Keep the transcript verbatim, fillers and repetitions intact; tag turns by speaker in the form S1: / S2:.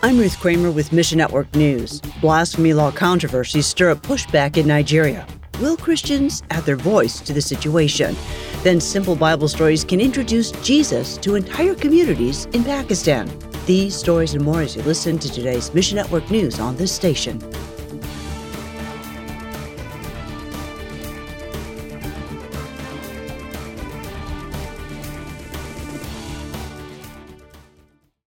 S1: I'm Ruth Kramer with Mission Network News. Blasphemy law controversies stir up pushback in Nigeria. Will Christians add their voice to the situation? Then simple Bible stories can introduce Jesus to entire communities in Pakistan. These stories and more as you listen to today's Mission Network News on this station.